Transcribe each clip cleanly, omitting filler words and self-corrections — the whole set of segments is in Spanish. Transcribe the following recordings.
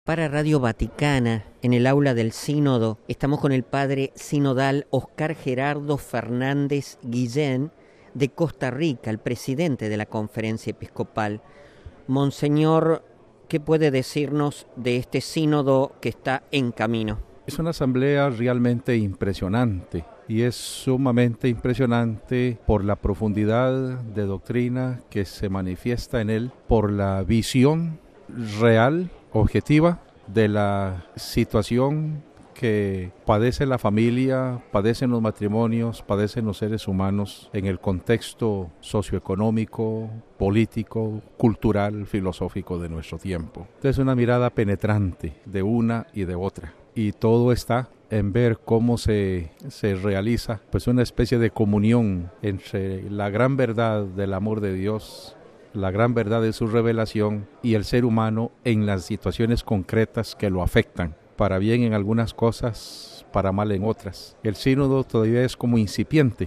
Para Radio Vaticana, en el aula del Sínodo, estamos con el padre sinodal Oscar Gerardo Fernández Guillén de Costa Rica, el presidente de la Conferencia Episcopal. Monseñor, ¿qué puede decirnos de este sínodo que está en camino? Es una asamblea realmente impresionante y es sumamente impresionante por la profundidad de doctrina que se manifiesta en él, por la visión real, objetiva, de la situación que padece la familia, padecen los matrimonios, padecen los seres humanos en el contexto socioeconómico, político, cultural, filosófico de nuestro tiempo. Entonces, una mirada penetrante de una y de otra. Y todo está en ver cómo se realiza pues una especie de comunión entre la gran verdad del amor de Dios, la gran verdad de su revelación y el ser humano en las situaciones concretas que lo afectan, para bien en algunas cosas, para mal en otras. El sínodo todavía es como incipiente.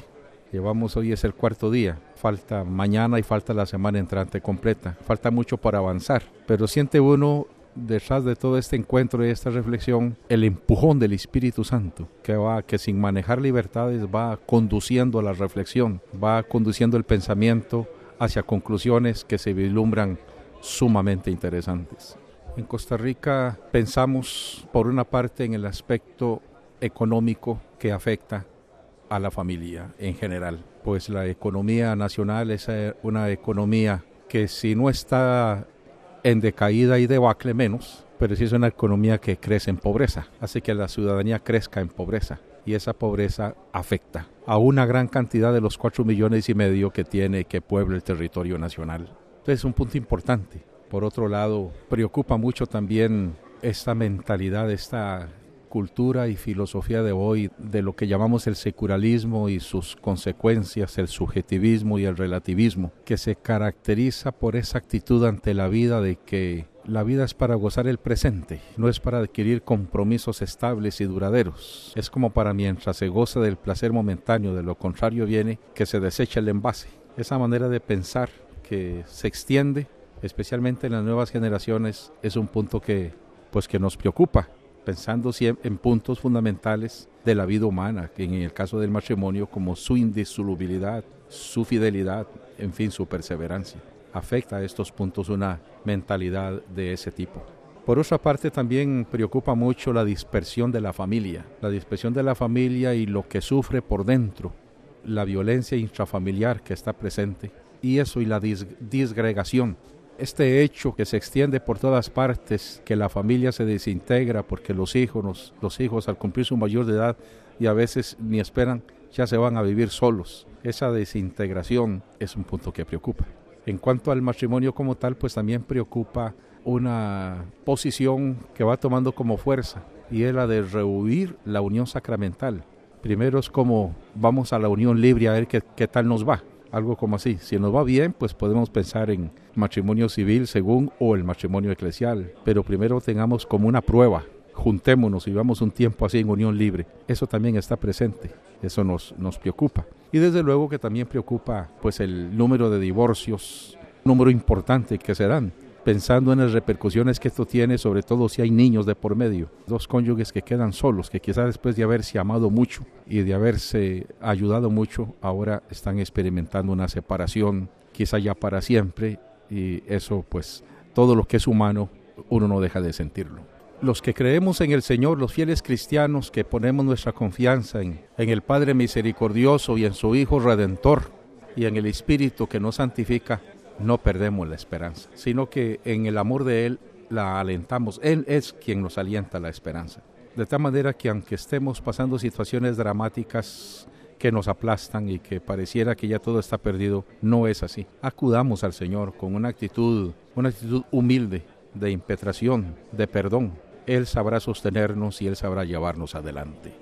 Hoy es el cuarto día, falta mañana y falta la semana entrante completa, falta mucho para avanzar, pero siente uno detrás de todo este encuentro y esta reflexión el empujón del Espíritu Santo que sin manejar libertades va conduciendo a la reflexión, va conduciendo el pensamiento hacia conclusiones que se vislumbran sumamente interesantes. En Costa Rica pensamos por una parte en el aspecto económico que afecta a la familia en general, pues la economía nacional es una economía que si no está en decaída y debacle menos, pero sí es una economía que crece en pobreza, hace que la ciudadanía crezca en pobreza. Y esa pobreza afecta a una gran cantidad de los 4,5 millones que puebla el territorio nacional. Entonces es un punto importante. Por otro lado, preocupa mucho también esta mentalidad, esta cultura y filosofía de hoy de lo que llamamos el secularismo y sus consecuencias, el subjetivismo y el relativismo, que se caracteriza por esa actitud ante la vida de que la vida es para gozar el presente, no es para adquirir compromisos estables y duraderos. Es como para mientras se goza del placer momentáneo, de lo contrario viene que se desecha el envase. Esa manera de pensar que se extiende, especialmente en las nuevas generaciones, es un punto que nos preocupa, pensando siempre en puntos fundamentales de la vida humana, que en el caso del matrimonio como su indisolubilidad, su fidelidad, en fin, su perseverancia. Afecta a estos puntos una mentalidad de ese tipo. Por otra parte, también preocupa mucho la dispersión de la familia y lo que sufre por dentro, la violencia intrafamiliar que está presente, y eso y la disgregación. Este hecho que se extiende por todas partes, que la familia se desintegra porque los hijos al cumplir su mayor de edad y a veces ni esperan, ya se van a vivir solos. Esa desintegración es un punto que preocupa. En cuanto al matrimonio como tal, pues también preocupa una posición que va tomando como fuerza, y es la de rehuir la unión sacramental. Primero es como vamos a la unión libre a ver qué tal nos va, algo como así. Si nos va bien, pues podemos pensar en matrimonio civil o el matrimonio eclesial, pero primero tengamos como una prueba. Juntémonos y vivamos un tiempo así en unión libre. Eso también está presente, eso nos preocupa. Y desde luego que también preocupa pues el número de divorcios, un número importante que se dan, pensando en las repercusiones que esto tiene, sobre todo si hay niños de por medio. Dos cónyuges que quedan solos, que quizás después de haberse amado mucho y de haberse ayudado mucho, ahora están experimentando una separación, quizá ya para siempre, y eso pues todo lo que es humano, uno no deja de sentirlo. Los que creemos en el Señor, los fieles cristianos que ponemos nuestra confianza en el Padre misericordioso y en su Hijo Redentor y en el Espíritu que nos santifica, no perdemos la esperanza, sino que en el amor de Él la alentamos. Él es quien nos alienta la esperanza. De tal manera que aunque estemos pasando situaciones dramáticas que nos aplastan y que pareciera que ya todo está perdido, no es así. Acudamos al Señor con una actitud humilde, de impetración, de perdón. Él sabrá sostenernos y Él sabrá llevarnos adelante.